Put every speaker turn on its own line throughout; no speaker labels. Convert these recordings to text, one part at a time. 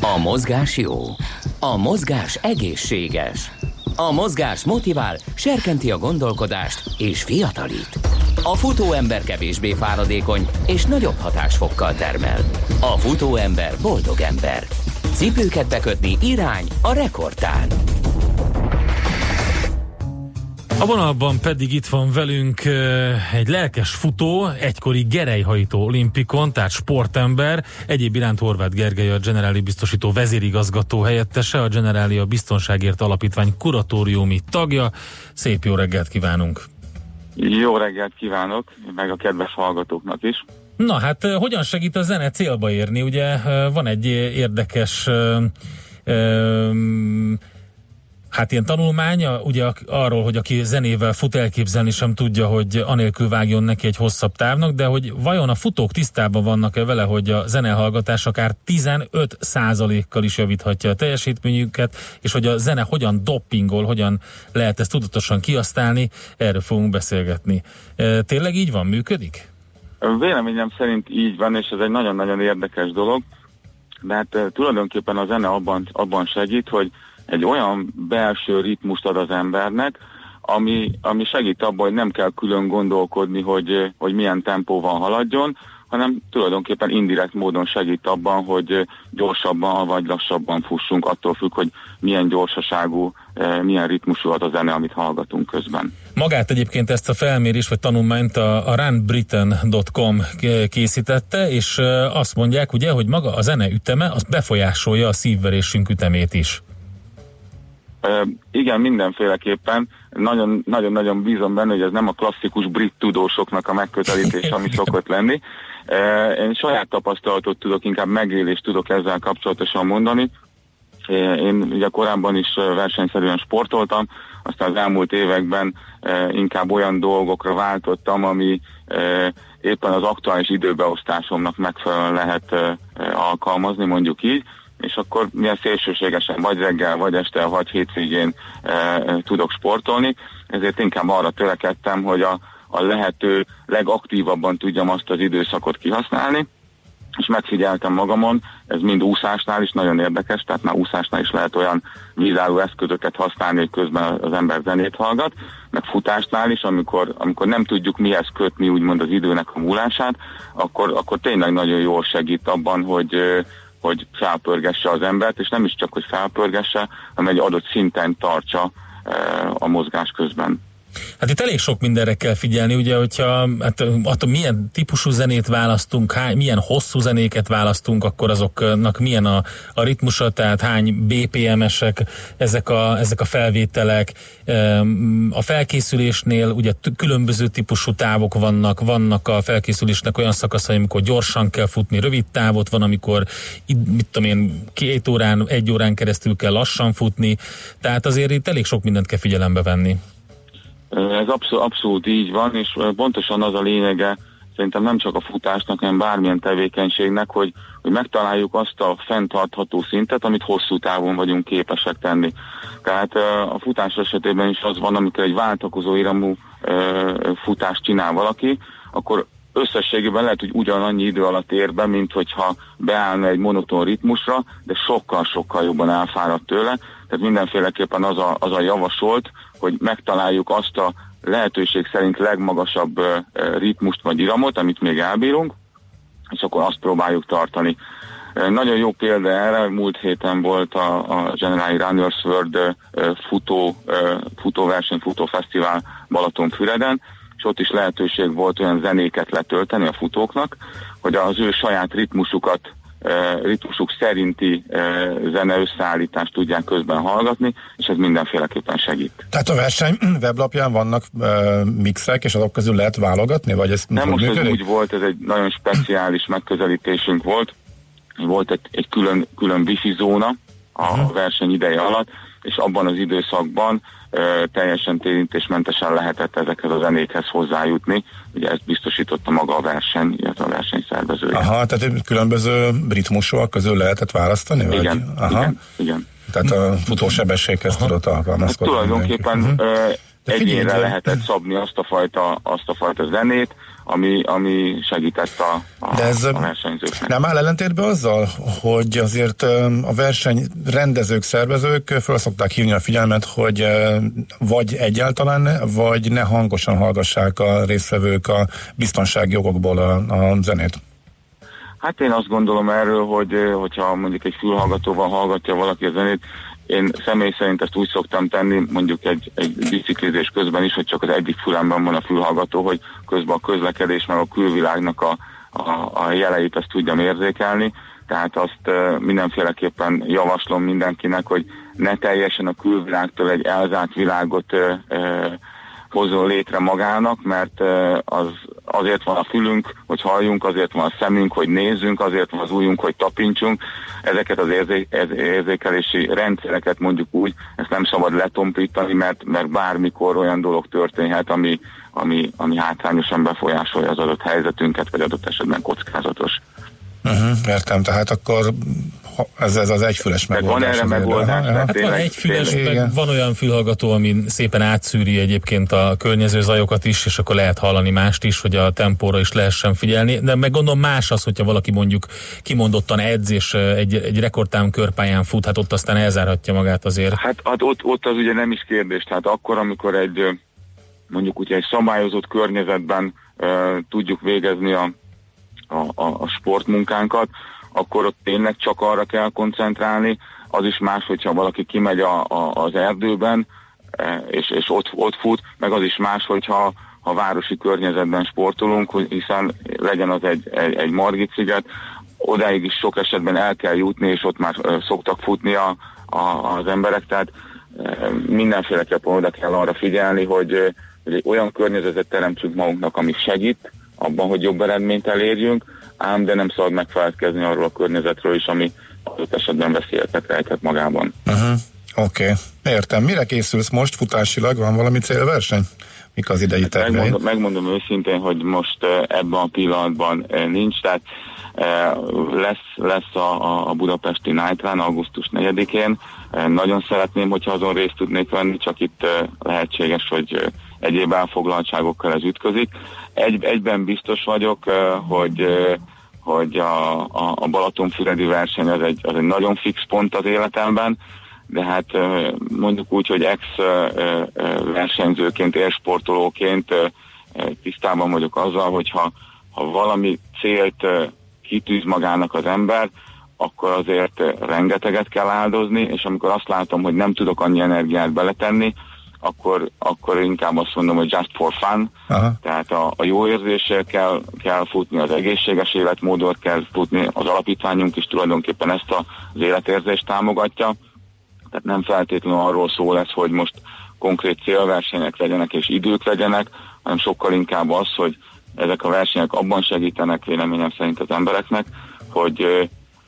A mozgás jó. A mozgás egészséges. A mozgás motivál, serkenti a gondolkodást és fiatalít. A futóember kevésbé fáradékony és nagyobb hatásfokkal termel. A futóember boldog ember. Cipőket bekötni irány a rekordtán.
A vonalban pedig itt van velünk egy lelkes futó, egykori gerelyhajtó olimpikon, tehát sportember, egyéb iránt Horváth Gergely, a Generali biztosító vezérigazgató helyettese, a Generali a Biztonságért Alapítvány kuratóriumi tagja. Szép jó reggelt kívánunk!
Jó reggelt kívánok, meg a kedves hallgatóknak is.
Na hát, hogyan segít a zene célba érni? Ugye van egy érdekes hát ilyen tanulmány, ugye arról, hogy aki zenével fut, elképzelni sem tudja, hogy anélkül vágjon neki egy hosszabb távnak, de hogy vajon a futók tisztában vannak-e vele, hogy a zenehallgatás akár 15%-kal is javíthatja a teljesítményüket, és hogy a zene hogyan doppingol, hogyan lehet ezt tudatosan kihasználni, erről fogunk beszélgetni. Tényleg így van, működik?
Véleményem szerint így van, és ez egy nagyon-nagyon érdekes dolog, de hát tulajdonképpen a zene abban segít, hogy egy olyan belső ritmust ad az embernek, ami segít abban, hogy nem kell külön gondolkodni, hogy milyen tempóval haladjon, hanem tulajdonképpen indirekt módon segít abban, hogy gyorsabban vagy lassabban fussunk, attól függ, hogy milyen gyorsaságú, milyen ritmusú az a zene, amit hallgatunk közben.
Magát egyébként ezt a felmérés vagy tanulmányt a runbritain.com készítette, és azt mondják ugye, hogy maga a zene üteme, az befolyásolja a szívverésünk ütemét is.
Igen, mindenféleképpen. Nagyon-nagyon bízom benne, hogy ez nem a klasszikus brit tudósoknak a megközelítés, ami szokott lenni. Én saját tapasztalatot tudok, inkább megélést tudok ezzel kapcsolatosan mondani. Én ugye korábban is versenyszerűen sportoltam, aztán az elmúlt években inkább olyan dolgokra váltottam, ami éppen az aktuális időbeosztásomnak megfelelően lehet alkalmazni, mondjuk így, és akkor milyen szélsőségesen vagy reggel, vagy este, vagy hétvégén tudok sportolni, ezért inkább arra törekedtem, hogy a lehető legaktívabban tudjam azt az időszakot kihasználni, és megfigyeltem magamon, ez mind úszásnál is nagyon érdekes, tehát már úszásnál is lehet olyan vízálló eszközöket használni, hogy közben az ember zenét hallgat, meg futásnál is, amikor nem tudjuk mihez kötni úgymond az időnek a múlását, akkor tényleg nagyon jól segít abban, hogy felpörgesse az embert, és nem is csak, hogy felpörgesse, hanem egy adott szinten tartsa a mozgás közben.
Hát itt elég sok mindenre kell figyelni, ugye, hogyha attól milyen típusú zenét választunk, milyen hosszú zenéket választunk, akkor azoknak milyen a ritmusa, tehát hány BPM-esek ezek a felvételek. A felkészülésnél ugye különböző típusú távok vannak a felkészülésnek olyan szakaszai, amikor gyorsan kell futni rövid távot, van, amikor 2 órán, 1 órán keresztül kell lassan futni, tehát azért itt elég sok mindent kell figyelembe venni.
Ez abszolút így van, és pontosan az a lényege szerintem nem csak a futásnak, hanem bármilyen tevékenységnek, hogy megtaláljuk azt a fenntartható szintet, amit hosszú távon vagyunk képesek tenni. Tehát a futás esetében is az van, amikor egy váltakozó iramú futást csinál valaki, akkor összességében lehet, hogy ugyanannyi idő alatt ér be, mint hogyha beállna egy monoton ritmusra, de sokkal-sokkal jobban elfáradt tőle. Tehát mindenféleképpen az a javasolt, hogy megtaláljuk azt a lehetőség szerint legmagasabb ritmust vagy iramot, amit még elbírunk, és akkor azt próbáljuk tartani. Nagyon jó példa erre, múlt héten volt a Generali Runners World futóverseny, futófesztivál Balatonfüreden, és ott is lehetőség volt olyan zenéket letölteni a futóknak, hogy az ő saját ritmusuk szerinti zene összeállítást tudják közben hallgatni, és ez mindenféleképpen segít.
Tehát a verseny weblapján vannak mixek, és azok közül lehet válogatni? Vagy ez
nem, most ez úgy volt, ez egy nagyon speciális megközelítésünk volt. Volt egy külön wifi zóna a verseny ideje alatt, és abban az időszakban teljesen térítésmentesen lehetett ezekhez a zenékhez hozzájutni. Ugye ezt biztosította maga a verseny, illetve a versenyszervezője.
Aha, tehát különböző ritmusok közül lehetett választani? Vagy?
Igen,
aha.
igen.
Tehát a futósebességhez tudott alkalmazkodni.
Tulajdonképpen egyénre lehetett szabni azt a fajta zenét, ami segített a versenyzőknek.
Nem áll ellentétben azzal, hogy azért a versenyrendezők, szervezők föl szokták hívni a figyelmet, hogy vagy egyáltalán, vagy ne hangosan hallgassák a résztvevők a biztonsági okokból a zenét?
Hát én azt gondolom erről, hogyha mondjuk egy fülhallgatóval hallgatja valaki a zenét, én személy szerint ezt úgy szoktam tenni, mondjuk egy biciklizés közben is, hogy csak az egyik fülemben van a fülhallgató, hogy közben a közlekedés meg a külvilágnak a jeleit ezt tudjam érzékelni. Tehát azt mindenféleképpen javaslom mindenkinek, hogy ne teljesen a külvilágtól egy elzárt világot hozzon létre magának, mert azért van a fülünk, hogy halljunk, azért van a szemünk, hogy nézzünk, azért van az ujjunk, hogy tapintsunk. Ezeket az érzékelési rendszereket mondjuk úgy, ezt nem szabad letompítani, mert bármikor olyan dolog történhet, ami hátrányosan befolyásolja az adott helyzetünket, vagy adott esetben kockázatos.
Értem, tehát akkor ez az egyfüles megoldás.
Van erre megoldás.
Hát van egyfüles, meg van olyan fülhallgató, ami szépen átszűri egyébként a környező zajokat is, és akkor lehet hallani mást is, hogy a tempóra is lehessen figyelni. De meg gondolom más az, hogyha valaki mondjuk kimondottan edz, és egy rekordtám körpályán fut, hát ott aztán elzárhatja magát azért. Hát
ott az ugye nem is kérdés. Tehát akkor, amikor mondjuk ugye egy szabályozott környezetben tudjuk végezni a sportmunkánkat, akkor ott tényleg csak arra kell koncentrálni. Az is más, hogyha valaki kimegy az erdőben, és ott fut, meg az is más, hogyha városi környezetben sportolunk, hiszen legyen az egy Margit-sziget, odáig is sok esetben el kell jutni, és ott már szoktak futni az emberek, tehát mindenféleképpen oda kell arra figyelni, hogy egy olyan környezetet teremtsünk magunknak, ami segít abban, hogy jobb eredményt elérjünk, ám de nem szabad megfeledkezni arról a környezetről is, ami adott esetben veszélyeket rejtett magában.
Oké. Értem. Mire készülsz most futásilag? Van valami célverseny? Mik az idei terveid?
Megmondom őszintén, hogy most ebben a pillanatban nincs, tehát lesz a budapesti Night Run augusztus 4-én. Nagyon szeretném, hogyha azon részt tudnék venni, csak itt lehetséges, hogy egyéb elfoglaltságokkal ez ütközik. Egyben biztos vagyok, hogy a Balatonfüredi verseny az egy nagyon fix pont az életemben, de hát mondjuk úgy, hogy ex-versenyzőként, élsportolóként tisztában vagyok azzal, hogy ha valami célt kitűz magának az ember, akkor azért rengeteget kell áldozni, és amikor azt látom, hogy nem tudok annyi energiát beletenni, akkor inkább azt mondom, hogy just for fun. Aha. Tehát a jó érzéssel kell futni, az egészséges életmódot kell futni, az alapítványunk is tulajdonképpen ezt az életérzést támogatja. Tehát nem feltétlenül arról szól ez, hogy most konkrét célversenyek legyenek és idők legyenek, hanem sokkal inkább az, hogy ezek a versenyek abban segítenek véleményem szerint az embereknek, hogy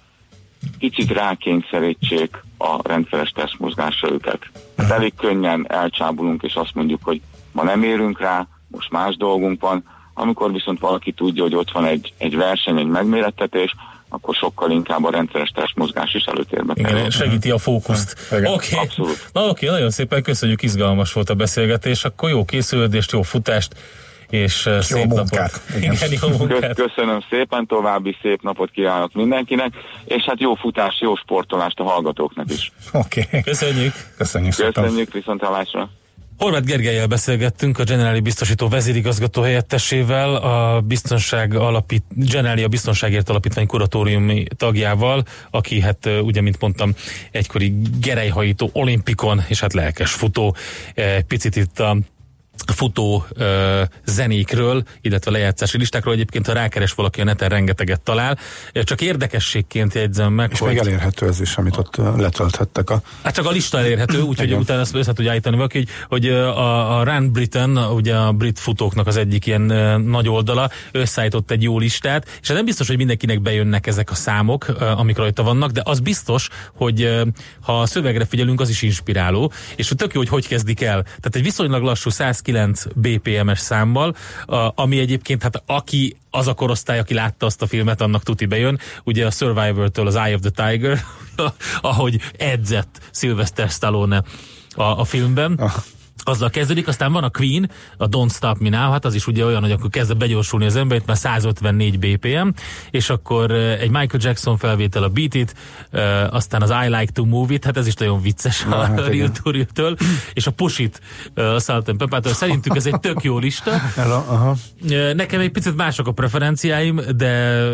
kicsit rákényszerítsék a rendszeres testmozgásra őket. Hát elég könnyen elcsábulunk, és azt mondjuk, hogy ma nem érünk rá, most más dolgunk van. Amikor viszont valaki tudja, hogy ott van egy verseny, egy megmérettetés, akkor sokkal inkább a rendszeres testmozgás is előtérbe kerül.
Igen, segíti a fókuszt. Oké. Oké, nagyon szépen köszönjük, izgalmas volt a beszélgetés, akkor jó készülődést, jó futást, és szép napot.
Igen,
jó munkát.
Köszönöm szépen, további szép napot kívánok mindenkinek, és hát jó futást, jó sportolást a hallgatóknak is.
Oké.
Köszönjük.
Köszönjük, viszonthallásra.
Horváth Gergellyel beszélgettünk, a Generali biztosító vezérigazgató helyettesével, a Generali a Biztonságért Alapítvány kuratóriumi tagjával, aki hát ugye, mint mondtam, egykori gerelyhajító, olimpikon, és hát lelkes futó. Picit itt a futó zenékről, illetve lejátszási listákról. Egyébként, ha rákeres valaki a neten, rengeteget talál. Csak érdekességként jegyzem meg,
és hogy... még elérhető ez is, amit ott letölthettek
Hát csak a lista elérhető, úgyhogy utána ezt össze tudja állítani valaki, hogy a Run Britain, ugye a brit futóknak az egyik ilyen nagy oldala, összeállított egy jó listát, és nem biztos, hogy mindenkinek bejönnek ezek a számok, amik rajta vannak, de az biztos, hogy ha a szövegre figyelünk, az is inspiráló, és tök jó, hogy kezdik el. Tehát egy viszonylag lassú 109 BPM-es számmal, ami egyébként, hát aki az a korosztály, aki látta azt a filmet, annak tuti bejön. Ugye a Survivor-től az Eye of the Tiger, ahogy edzett Sylvester Stallone a filmben. azzal kezdődik, aztán van a Queen, a Don't Stop Me Now, hát az is ugye olyan, hogy akkor kezd begyorsulni az ember, itt már 154 BPM, és akkor egy Michael Jackson felvétel a Beat It, aztán az I Like to Move It, hát ez is nagyon vicces a Real to Real-től, és a Push It, a Salt and Pepper-től. Szerintük ez egy tök jó lista. Nekem egy picit mások a preferenciáim, de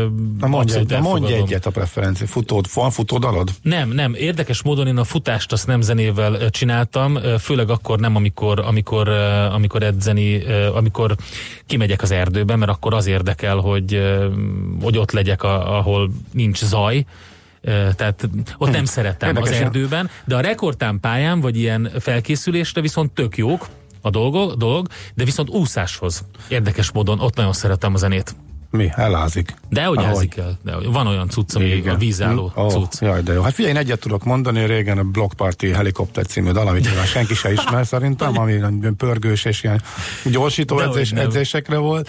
mondj egyet a preferencia. Van futódalod?
Nem. Érdekes módon én a futást azt nem zenével csináltam, főleg akkor nem, amikor edzeni, amikor kimegyek az erdőbe, mert akkor az érdekel, hogy ott legyek, ahol nincs zaj. Tehát ott nem szeretem érdekes, az erdőben, de a rekordtámpályán, vagy ilyen felkészülésre viszont tök jók a dolog, de viszont úszáshoz érdekes módon ott nagyon szeretem a zenét.
Mi? Ellázik.
De hogy ázik el. De van olyan cucc, ami a vízálló cucc.
Jaj, de jó. Hát figyelj, én egyet tudok mondani, régen a Block Party Helikopter című dal, amit senki se ismer szerintem, ami pörgős és ilyen gyorsító edzésekre volt.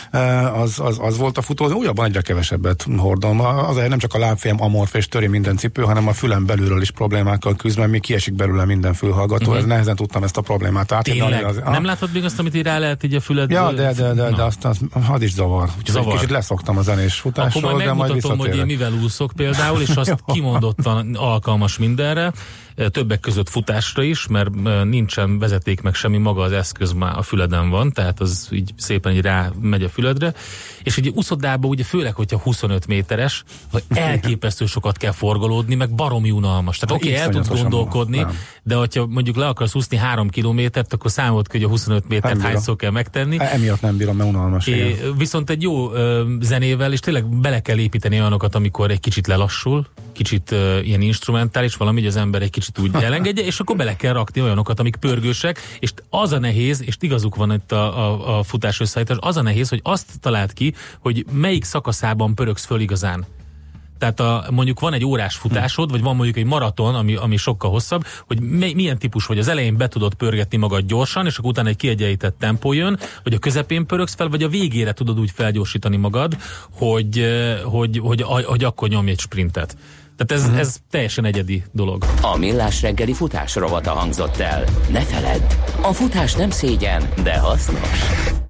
Az volt a futó, újabban egyre kevesebbet hordom. Azért nem csak a lábfejem amorf és töri minden cipő, hanem a fülem belülről is problémákkal küzd, mert még kiesik belőle minden fülhallgató. Ez nehezen tudtam ezt a problémát átadni.
Nem látod még azt, amit így rá lehet így a füled?
Ja, de azt az is zavar. Kicsit leszoktam a zenés futásról,
akkor majd megmutatom, hogy én mivel úszok például, és azt kimondottan alkalmas mindenre, többek között futásra is, mert nincsen vezeték meg semmi, maga az eszköz már a füleden van, tehát az így szépen így rá megy a füledre, és ugye úszodában ugye főleg, hogyha 25 méteres, hogy elképesztő sokat kell forgolódni, meg baromi unalmas. Tehát oké, el tudsz gondolkodni, de hogyha mondjuk le akarsz úszni 3 kilométert, akkor számolt ki, hogy a 25 métert hányszor kell megtenni.
Emiatt nem bírom, mert unalmas.
Viszont egy jó zenével, és tényleg bele kell építeni olyanokat, amikor egy kicsit lelassul, kicsit ilyen instrumentális, valami, hogy az ember egy kicsit úgy elengedje, és akkor bele kell rakni olyanokat, amik pörgősek, és az a nehéz, és igazuk van itt a futás összeállítás, az a nehéz, hogy azt talált ki, hogy melyik szakaszában pörögsz föl igazán. Tehát mondjuk van egy órás futásod, vagy van mondjuk egy maraton, ami sokkal hosszabb, hogy milyen típus vagy. Az elején be tudod pörgetni magad gyorsan, és akkor utána egy kiegyenlített tempó jön, vagy a közepén pörögsz fel, vagy a végére tudod úgy felgyorsítani magad, hogy akkor nyomj egy sprintet. Tehát ez teljesen egyedi dolog.
A Millás reggeli futás rovata hangzott el. Ne feledd, a futás nem szégyen, de hasznos.